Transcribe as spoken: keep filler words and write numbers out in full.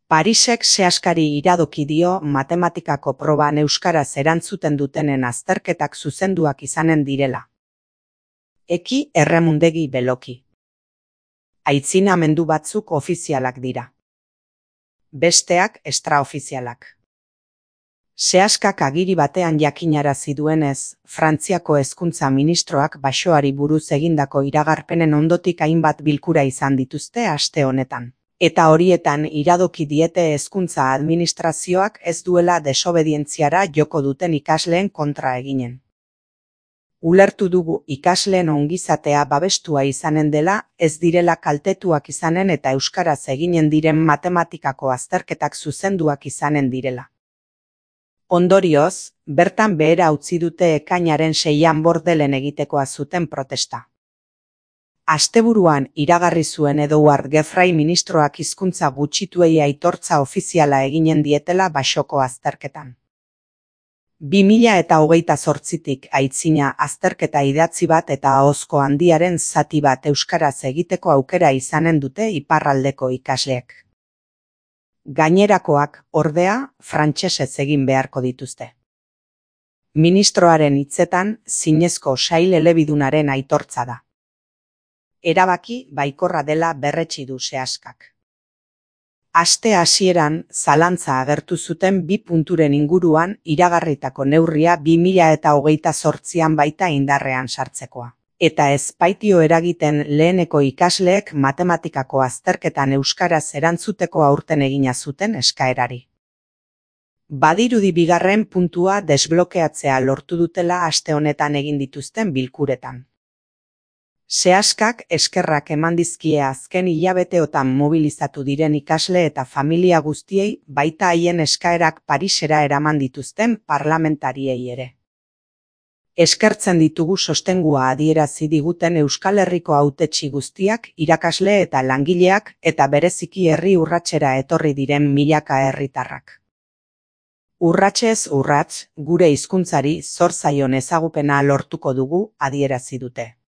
Parisek sehaskari iradoki dio matematikako proban euskaraz erantzuten dutenen azterketak zuzenduak izanen direla. Eki erremundegi beloki. Aitzinamendu batzuk ofizialak dira. Besteak extraofizialak. Sehaskak agiri batean jakinarazi duenez, Frantziako hezkuntza ministroak Baxoari buruz egindako iragarpenen ondotik hainbat bilkura izan dituzte aste honetan. Eta horietan iradoki diete hezkuntza administrazioak ez duela desobedientziara joko duten ikasleen kontra eginen. Ulertu dugu ikasleen ongizatea babestua izanen dela, ez direla kaltetuak izanen eta euskaraz eginen diren matematikako azterketak zuzenduak izanen direla. Ondorioz, bertan behera utzi dute ekainaren seian bordelen egitekoa zuten protesta. Asteburuan iragarri zuen Edouard Geoffroy ministroak hizkuntza gutxituei aitortza ofiziala eginen dietela Baxoko azterketan. bi mila hogeita zortzitik aitzina azterketa idatzi bat eta ahozko handiaren zati bat euskaraz egiteko aukera izanen dute iparraldeko ikasleek. Gainerakoak, ordea, frantsesez egin beharko dituzte. Ministroaren hitzetan, zinezko sail elebidunaren aitortza da. Erabaki baikorra dela berretsi du sehaskak. Aste hasieran zalantza agertu zuten bi punturen inguruan iragarritako neurria bi mila hogeita zortzian baita indarrean sartzekoa. Eta ez baitio eragiten leheneko ikasleek matematikako azterketan euskaraz erantzuteko aurten egina zuten eskaerari. Badirudi bigarren puntua desblokeatzea lortu dutela aste honetan egin dituzten bilkuretan. Sehaskak eskerrak eman dizkie azken hilabeteotan mobilizatu diren ikasle eta familia guztiei baita haien eskaerak Parisera eraman dituzten parlamentariei ere. Eskertzen ditugu sostengua adierazi diguten Euskal Herriko hautetsi guztiak, irakasle eta langileak eta bereziki herri urratsera etorri diren milaka herritarrak. Urratsez urrats, gure hizkuntzari zor zaion ezagupena lortuko dugu adierazi dute.